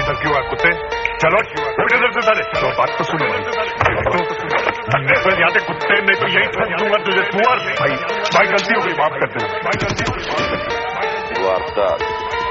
इधर क्यों है कुत्ते? चलो उठ इधर से साले। चलो बात तो सुनो नहीं तो यहाँ से कुत्ते, नहीं तो यही ठग दूंगा तुझे सुअर। भाई गलती हो गई, माफ कर देना। वारदात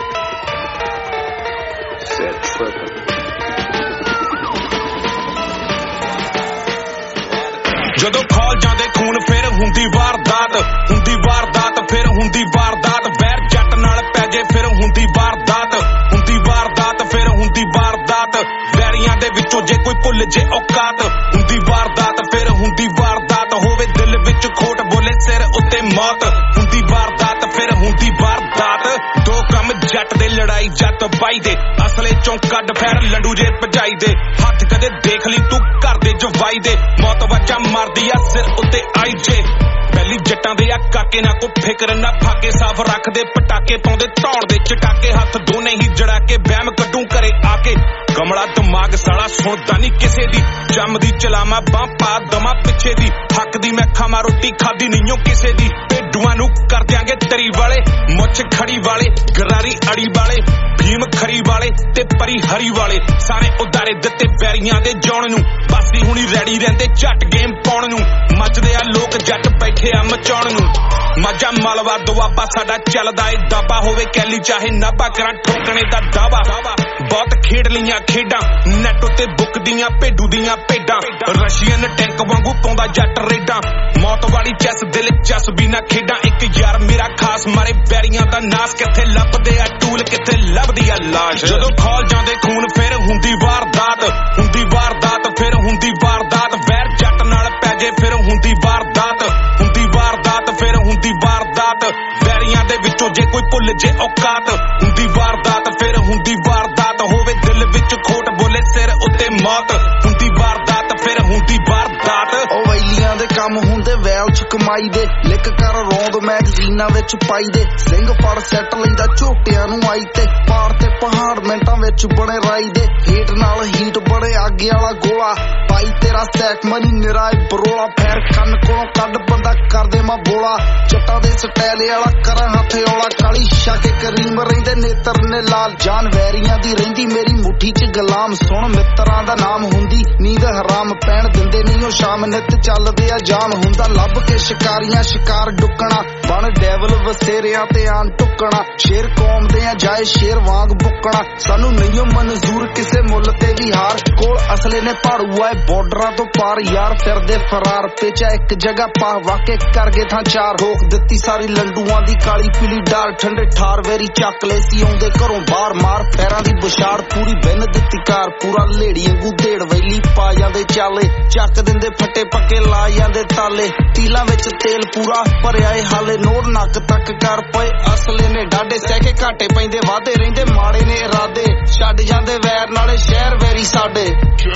ਜਦੋਂ ਖੋਲ ਜਾਂਦੇ ਖੂਨ ਫਿਰ ਹੁੰਦੀ ਵਾਰਦਾਤ, ਹੁੰਦੀ ਵਾਰਦਾਤ ਫਿਰ ਹੁੰਦੀ ਵਾਰਦਾਤ। ਵੈਰ ਜੱਟ ਨਾਲ ਪੈ ਜੇ ਫਿਰ ਹੁੰਦੀ ਵਾਰਦਾਤ, ਹੁੰਦੀ ਵਾਰਦਾਤ ਫਿਰ ਹੁੰਦੀ ਵਾਰਦਾਤ। ਵੈਰੀਆਂ ਦੇ ਵਿੱਚੋਂ ਜੇ ਕੋਈ ਭੁੱਲ ਜੇ ਔਕਾਤ, ਹੁੰਦੀ ਵਾਰਦਾਤ ਫਿਰ ਹੁੰਦੀ ਵਾਰਦਾਤ। ਹੋਵੇ ਦਿਲ ਵਿੱਚ ਖੋਟ ਬੋਲੇ ਸਿਰ ਉੱਤੇ ਮੌਤ, ਹੁੰਦੀ ਵਾਰਦਾਤ ਫਿਰ ਹੁੰਦੀ ਵਾਰਦਾਤ। ਦੋ ਕੰਮ ਜੱਟ ਦੇ ਲੜਾਈ ਜੱਟ ਬਾਈ ਦੇ, ਅਸਲੇ ਚੋਂ ਕੱਢ ਫੈਰ ਲੰਡੂ ਜੇ ਭਜਾਈ ਦੇ। ਹੱਥ ਕਦੇ ਦੇਖ ਲਈ ਤੂੰ ਘਰ ਦੇ ਜਵਾਈ ਦੇ, ਮੌਤ ਵਾਜਾ ਮਾਰਦੀ ਆ ਸਿਰ ਉੱਤੇ ਆਈ ਜੇ। ਪਹਿਲੀ ਜੱਟਾਂ ਦੇ ਆ ਕਾਕੇ ਨਾ ਕੋ ਫਿਕਰ ਨਾ ਫਾਕੇ, ਸਾਫ ਰੱਖਦੇ ਪਟਾਕੇ ਪਾਉਂਦੇ ਧੌਣ ਦੇ ਚਟਾਕੇ। ਹੱਥ ਦੋਨੇ ਹੀ ਜੜਾ ਕੇ ਵਹਿਮ ਕੱਢੂ ਘਰੇ ਆ ਕੇ, ਕਮਲਾ ਦਿਮਾਗ ਸਾਲਾ ਸੁਣਦਾ ਨਹੀਂ ਕਿਸੇ ਦੀ। ਜੰਮਦੀ ਚਲਾਵਾਂ ਬਾਂਹ ਪਾ ਦਵਾਂ ਪਿੱਛੇ ਦੀ, ਹੱਕ ਦੀ ਮੈਂ ਖਾਵਾਂ ਰੋਟੀ ਖਾਦੀ ਨਹੀਂਓ ਕਿਸੇ ਦੀ। ਭੇਡੂਆਂ ਨੂੰ ਕਰ ਦਿਆਂਗੇ ਤਰੀ ਵਾਲੇ, ਮੁੱਛ ਖੜੀ ਵਾਲੇ, ਗਰਾਰੀ ਅੜੀ ਵਾਲੇ, ਭੀਮ ਖਰੀ ਵਾਲੇ ਤੇ ਪਰੀ ਹਰੀ ਵਾਲੇ। ਸਾਰੇ ਉਦਾਰੇ ਦਿੱਤੇ ਵੈਰੀਆਂ ਦੇ ਜਾਣ ਨੂੰ, ਬਾਸੀ ਹੁਣੀ ਰੈਡੀ ਰਹਿੰਦੇ ਝੱਟ ਗੇਮ ਪਾਉਣ ਨੂੰ। ਮੱਚਦੇ ਆ ਲੋਕ ਜੱਟ ਬੈਠੇ ਆ ਮਚਾਉਣ ਨੂੰ। ਮਾਝਾ ਮਾਲਵਾ ਦੁਆਬਾ ਸਾਡਾ ਚੱਲਦਾ ਏ ਦਾਬਾ, ਹੋਵੇ ਕੈਲੀ ਚਾਹੇ ਨਾਭਾ ਕਰਾਂ ਠੋਕਣੇ ਦਾ ਦਾਵਾ। ਬਹੁਤ ਖੇਡ ਲਈਆਂ ਖੇਡਾਂ ਨੈਟ ਉੱਤੇ ਬੁੱਕਦੀਆਂ ਭੇਡੂ ਦੀਆਂ ਭੇਡਾਂ, ਰਸ਼ੀਅਨ ਟੈਂਕ ਵਾਂਗੂ ਪਾਉਂਦਾ ਜੱਟ ਰੇਡਾਂ। ਮੌਤ ਵਾਲੀ ਚੈਸ ਦਿਲ ਚਸ ਵੀ ਨਾ ਖੇਡਾਂ, ਇੱਕ ਯਾਰ ਮੇਰਾ ਖਾਸ ਮਾਰੇ ਵੈਰੀਆਂ ਦਾ ਨਾਸ। ਕਿੱਥੇ ਲੱਭਦੇ ਆ ਟੂਲ ਕਿੱਥੇ ਲੱਭਦੀ ਆ ਲਾਸ਼। ਜਦੋਂ ਖੋਲ ਜਾਂਦੇ ਖੂਨ ਫਿਰ ਹੁੰਦੀ ਵਾਰਦਾਤ, ਹੁੰਦੀ ਵਾਰਦਾਤ ਫਿਰ ਹੁੰਦੀ ਵਾਰਦਾਤ। ਵੈਰ ਜੱਟ ਨਾਲ ਪੈ ਜੇ ਫਿਰ ਹੁੰਦੀ ਵਾਰਦਾਤ, ਹੁੰਦੀ ਵਾਰਦਾਤ ਫਿਰ ਹੁੰਦੀ ਵਾਰਦਾਤ। ਵੈਰੀਆਂ ਦੇ ਵਿੱਚੋਂ ਜੇ ਕੋਈ ਭੁੱਲ ਜੇ ਔਕਾਤ, ਹੁੰਦੀ ਵਾਰਦਾਤ ਫਿਰ ਹੁੰਦੀ ਵਾਰਦਾਤ। ਹੋਵੇ ਦਿਲ ਵਿੱਚ ਖੋਟ ਬੋਲੇ ਸਿਰ ਉੱਤੇ ਮੌਤ, ਹੁੰਦੀ ਵਾਰਦਾਤ ਫਿਰ ਹੁੰਦੀ ਵਾਰਦਾਤ। ਉਹ ਵੈਲੀਆਂ ਦੇ ਕੰਮ ਹੁੰਦੇ ਵੈਲ ਚ ਕਮਾਈ ਦੇ, ਲਿਖ ਕਰ ਰੌਂਦ ਮੈਗਜ਼ੀਨਾਂ ਵਿੱਚ ਪਾਈ ਦੇ। ਸਿੰਘ ਫੜ ਸੈੱਟ ਲੈਂਦਾ ਝੋਟਿਆਂ ਨੂੰ ਆਈ ਤੇ, ਪਾੜ ਤੇ ਪਹਾੜ ਮਿੰਟਾਂ ਵਿੱਚ ਬਣੇ ਰਾਈ ਦੇ। ਹੀਟ ਨਾਲ ਹੀਟ ਬੜੇ ਆਗੇ ਵਾਲਾ ਗੋਲਾ, ਪਾਈ ਤੇਰਾ ਸੈਕ ਮਨੀ ਨਿਰਾਏ ਬਰੋਲਾ। ਫੈਰ ਕੰਨ ਕੋਲੋਂ ਕੱਢ ਬੰਦਾ ਕਰਦੇ ਮਾ ਬੋਲਾ, ਜੱਟਾਂ ਦੇ ਸਟੈਲ ਵਾਲਾ ਕਰਾਂ ਹੱਥ ਔਲਾ। ਕਾਲੀ ਸ਼ਾਕੇ ਕਰੀਮ ਰਹਿੰਦੇ ਨੇਤਰ ਨੇ ਲਾਲ, ਜਾਨ ਵੈਰੀਆਂ ਦੀ ਰਹਿੰਦੀ ਮੇਰੀ ਮੁੱਠੀ ਚ ਗੁਲਾਮ। ਸੁਣ ਮਿੱਤਰਾਂ ਦਾ ਨਾਮ ਹੁੰਦੀ ਨੀਂਦ ਹਰਾਮ, ਪੈਣ ਦਿੰਦੇ ਨਹੀਂ ਉਹ ਸ਼ਾਮ ਨਿੱਤ ਚੱਲਦੇ ਆ ਜਾਮ। ਹੁੰਦਾ ਲੱਭ ਕੇ ਸ਼ਿਕਾਰੀਆਂ ਸ਼ਿਕਾਰ ਡੁੱਕਣਾ, ਬਣ ਡੈਵਲ ਵਸੇਰਿਆਂ ਤੇ ਆਣ ਟੁੱਕਣਾ। ਸ਼ੇਰ ਕੌਮ ਦੇ ਆ ਜਾਏ ਸ਼ੇਰ ਵਾਂਗ ਬੁੱਕਣਾ, ਸਾਨੂੰ ਨਹੀਂ ਮਨਜ਼ੂਰ ਕਿਸੇ ਮੁੱਲ ਤੇ ਵੀ ਹਾਰ। ਕੋਲ ਅਸਲੇ ਨੇ ਭਾੜੂ ਆਏ ਬਾਰਡਰਾਂ ਤੋਂ ਪਾਰ, ਯਾਰ ਫਿਰਦੇ ਫਰਾਰ ਪੇਚਾ ਇੱਕ ਜਗ੍ਹਾ ਪਾ ਵਾਕੇ ਕਰ ਗਏ ਥਾਂ ਚਾਰ। ਰੋਕ ਦਿੱਤੀ ਸਾਰੀ ਲੰਡੂਆਂ ਦੀ ਕਾਲੀ ਪੀਲੀ ਡਾਰ, ਠੰਡੇ ਠਾਰ ਵੇਰੀ ਚੱਕ ਲੈ ਸੀ ਆਉਂਦੇ ਘਰੋਂ ਬਾਹਰ। ਮਾਰ ਪੈਰਾਂ ਦੀ ਬੁਛਾੜ ਪੂਰੀ ਬਿੰਨ ਦਿੱਤੀ ਕਾਰ, ਪੂਰਾ ਲੇੜੀ ਵਾਂਗੂ ਢੇੜ ਵੈਲੀ ਪਾ ਜਾਂਦੇ ਚਾਲੇ। ਚੱਕ ਦਿੰਦੇ ਫੱਟੇ ਪੱਕੇ ਲਾ ਜਾਂਦੇ ਤਾਲੇ, ਤੀਲਾਂ ਵਿੱਚ ਤੇਲ ਪੂਰਾ ਭਰਿਆ ਏ ਹਾਲੇ। ਨੋਟ ਨੱਕ ਤੱਕ ਕਰ ਪਏ ਅਸਲੇ ਨੇ ਡਾਡੇ, ਸਹਿ ਕੇ ਘਾਟੇ ਪੈਂਦੇ ਵਾਧੇ ਰਹਿੰਦੇ ਮਾੜੇ ਨੇ ਇਰਾਦੇ। ਛੱਡ ਜਾਂਦੇ ਵੈਰ ਨਾਲੇ ਸ਼ਹਿਰ ਵੈਰੀ ਸਾਡੇ।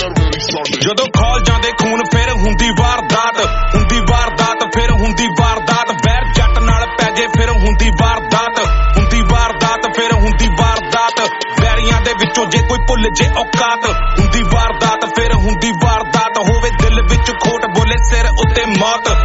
ਜਦੋਂ ਖੋਲ ਜਾਂਦੇ ਖੂਨ ਫਿਰ ਹੁੰਦੀ ਵਾਰਦਾਤ, ਹੁੰਦੀ ਵਾਰਦਾਤ ਫਿਰ ਹੁੰਦੀ ਵਾਰਦਾਤ। ਵੈਰ ਜੱਟ ਨਾਲ ਪੈ ਜੇ ਫਿਰ ਹੁੰਦੀ ਵਾਰਦਾਤ, ਹੁੰਦੀ ਵਾਰਦਾਤ ਫਿਰ ਹੁੰਦੀ ਵਾਰਦਾਤ। ਵੈਰੀਆਂ ਦੇ ਵਿੱਚੋਂ ਜੇ ਕੋਈ ਭੁੱਲ ਜੇ ਔਕਾਤ, ਹੁੰਦੀ ਵਾਰਦਾਤ ਫਿਰ ਹੁੰਦੀ ਵਾਰਦਾਤ। ਹੋਵੇ ਦਿਲ ਵਿੱਚ ਖੋਟ ਬੋਲੇ ਸਿਰ ਉੱਤੇ ਮੌਤ,